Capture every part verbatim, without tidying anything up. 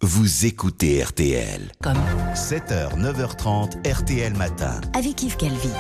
vous écoutez R T L. Comme sept heures, neuf heures trente, R T L Matin. avec Yves Calvi.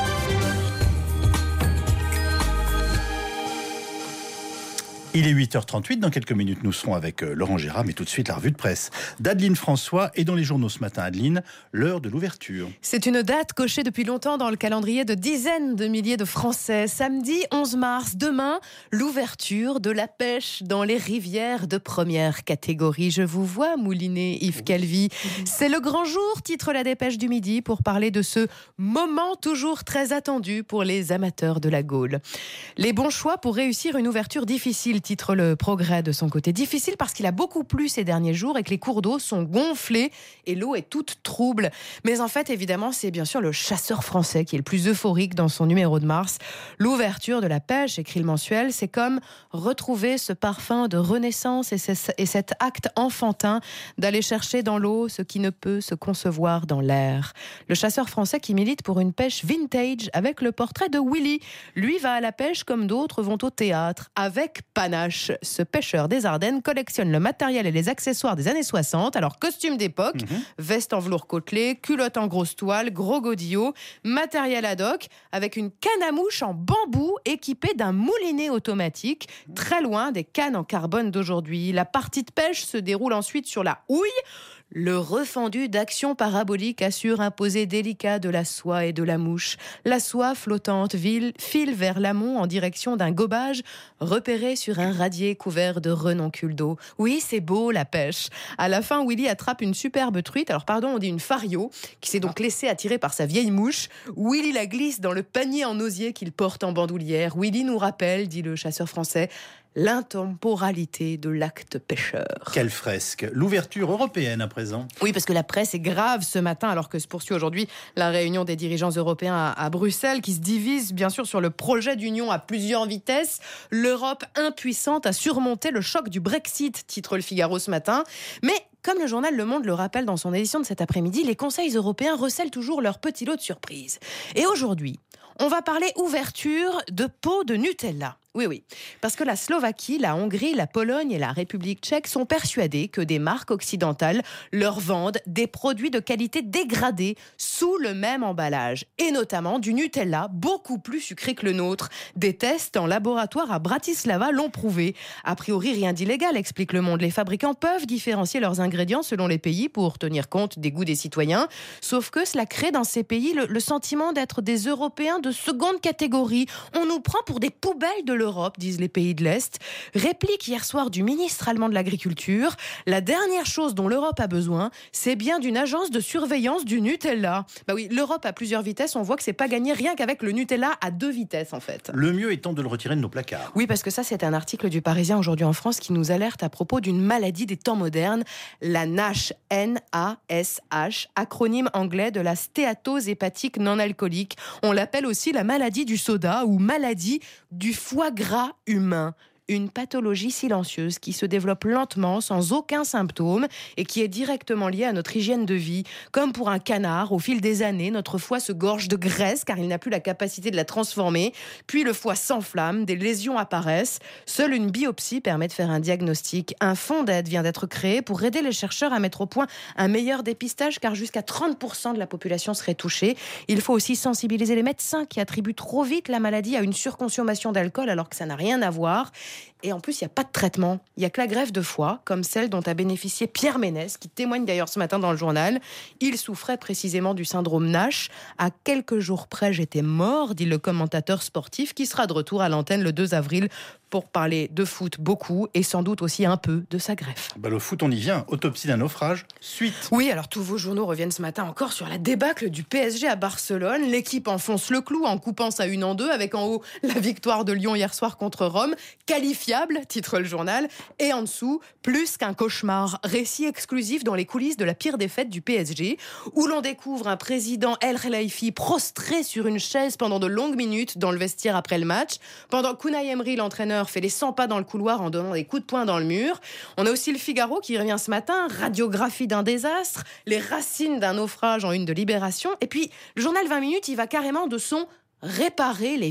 Il est huit heures trente-huit, dans quelques minutes nous serons avec euh, Laurent Gérard, mais tout de suite la revue de presse d'Adeline François. Et dans les journaux ce matin, Adeline, l'heure de l'ouverture. C'est une date cochée depuis longtemps dans le calendrier de dizaines de milliers de Français. Samedi onze mars, demain, l'ouverture de la pêche dans les rivières de première catégorie. Je vous vois mouliner, Yves Calvi. C'est le grand jour, titre la Dépêche du Midi, pour parler de ce moment toujours très attendu pour les amateurs de la Gaule. Les bons choix pour réussir une ouverture difficile, titre le Progrès de son côté. Difficile parce qu'il a beaucoup plu ces derniers jours et que les cours d'eau sont gonflés et l'eau est toute trouble. Mais en fait, évidemment, c'est bien sûr le Chasseur français qui est le plus euphorique dans son numéro de mars. L'ouverture de la pêche, écrit le mensuel, c'est comme retrouver ce parfum de renaissance et, et cet acte enfantin d'aller chercher dans l'eau ce qui ne peut se concevoir dans l'air. Le Chasseur français qui milite pour une pêche vintage avec le portrait de Willy. Lui va à la pêche comme d'autres vont au théâtre, avec panache. Ce pêcheur des Ardennes collectionne le matériel et les accessoires des années soixante. Alors, costume d'époque, mmh. veste en velours côtelé, culotte en grosse toile, gros godillot, matériel ad hoc, avec une canne à mouche en bambou équipée d'un moulinet automatique, très loin des cannes en carbone d'aujourd'hui. La partie de pêche se déroule ensuite sur la houille. Le refendu d'action parabolique assure un posé délicat de la soie et de la mouche. La soie flottante file vers l'amont en direction d'un gobage repéré sur un radier couvert de renoncule d'eau. Oui, c'est beau la pêche. À la fin, Willy attrape une superbe truite, alors pardon, on dit une fario, qui s'est donc laissée attirer par sa vieille mouche. Willy la glisse dans le panier en osier qu'il porte en bandoulière. Willy nous rappelle, dit le Chasseur français, l'intemporalité de l'acte pêcheur. Quelle fresque! L'ouverture européenne à présent. Oui, parce que la presse est grave ce matin, alors que se poursuit aujourd'hui la réunion des dirigeants européens à, à Bruxelles, qui se divise bien sûr sur le projet d'union à plusieurs vitesses. L'Europe impuissante à surmonter le choc du Brexit, titre le Figaro ce matin. Mais comme le journal Le Monde le rappelle dans son édition de cet après-midi, les conseils européens recèlent toujours leur petit lot de surprises. Et aujourd'hui, on va parler ouverture de pots de Nutella. Oui, oui, parce que la Slovaquie, la Hongrie, la Pologne et la République tchèque sont persuadées que des marques occidentales leur vendent des produits de qualité dégradée sous le même emballage, et notamment du Nutella beaucoup plus sucré que le nôtre. Des tests en laboratoire à Bratislava l'ont prouvé. A priori, rien d'illégal, explique Le Monde. Les fabricants peuvent différencier leurs ingrédients selon les pays pour tenir compte des goûts des citoyens, sauf que cela crée dans ces pays le, le sentiment d'être des Européens de seconde catégorie. On nous prend pour des poubelles de l'Europe, disent les pays de l'Est. Réplique hier soir du ministre allemand de l'Agriculture. La dernière chose dont l'Europe a besoin, c'est bien d'une agence de surveillance du Nutella. Bah oui, l'Europe à plusieurs vitesses, on voit que c'est pas gagné rien qu'avec le Nutella à deux vitesses en fait. Le mieux étant de le retirer de nos placards. Oui, parce que ça c'est un article du Parisien aujourd'hui en France qui nous alerte à propos d'une maladie des temps modernes, la NASH, N A S H, acronyme anglais de la stéatose hépatique non alcoolique. On l'appelle aussi la maladie du soda ou maladie du foie gras humain. Une pathologie silencieuse qui se développe lentement, sans aucun symptôme, et qui est directement liée à notre hygiène de vie. Comme pour un canard, au fil des années, notre foie se gorge de graisse car il n'a plus la capacité de la transformer. Puis le foie s'enflamme, des lésions apparaissent. Seule une biopsie permet de faire un diagnostic. Un fonds d'aide vient d'être créé pour aider les chercheurs à mettre au point un meilleur dépistage car jusqu'à trente pour cent de la population serait touchée. Il faut aussi sensibiliser les médecins qui attribuent trop vite la maladie à une surconsommation d'alcool alors que ça n'a rien à voir. Et en plus, il n'y a pas de traitement. Il n'y a que la greffe de foie, comme celle dont a bénéficié Pierre Ménès, qui témoigne d'ailleurs ce matin dans le journal. Il souffrait précisément du syndrome NASH. À quelques jours près, j'étais mort, dit le commentateur sportif, qui sera de retour à l'antenne le deux avril pour parler de foot beaucoup et sans doute aussi un peu de sa greffe. Bah, le foot, on y vient. Autopsie d'un naufrage, suite. Oui, alors tous vos journaux reviennent ce matin encore sur la débâcle du P S G à Barcelone. L'équipe enfonce le clou en coupant sa une en deux, avec en haut la victoire de Lyon hier soir contre Rome. Qualifiable, titre le journal. Et en dessous, plus qu'un cauchemar. Récit exclusif dans les coulisses de la pire défaite du P S G, où l'on découvre un président El Khelaifi prostré sur une chaise pendant de longues minutes dans le vestiaire après le match, pendant qu'Unai Emery, l'entraîneur, fait les cent pas dans le couloir en donnant des coups de poing dans le mur. On a aussi le Figaro qui revient ce matin, radiographie d'un désastre, les racines d'un naufrage en une de Libération. Et puis, le journal vingt minutes, il va carrément de son « réparer les vivants ».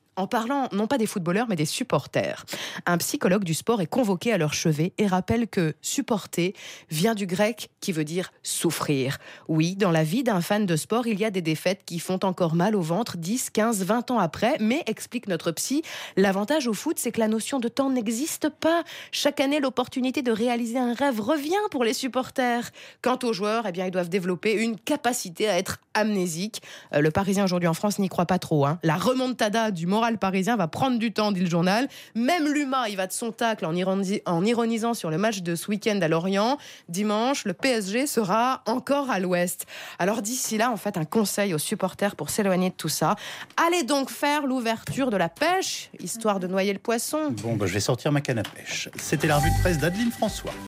en parlant non pas des footballeurs mais des supporters. Un psychologue du sport est convoqué à leur chevet et rappelle que supporter vient du grec qui veut dire souffrir. Oui, dans la vie d'un fan de sport, il y a des défaites qui font encore mal au ventre dix, quinze, vingt ans après, mais explique notre psy, l'avantage au foot, c'est que la notion de temps n'existe pas. Chaque année, l'opportunité de réaliser un rêve revient pour les supporters. Quant aux joueurs, eh bien, ils doivent développer une capacité à être amnésiques. Euh, le Parisien aujourd'hui en France n'y croit pas trop. Hein. La remontada du moral parisien va prendre du temps, dit le journal. Même l'U M A, il va de son tacle en, ironi- en ironisant sur le match de ce week-end à Lorient. Dimanche, le P S G sera encore à l'ouest. Alors d'ici là, en fait, un conseil aux supporters pour s'éloigner de tout ça. Allez donc faire l'ouverture de la pêche, histoire de noyer le poisson. Bon, bah, je vais sortir ma canne à pêche. C'était la revue de presse d'Adeline François.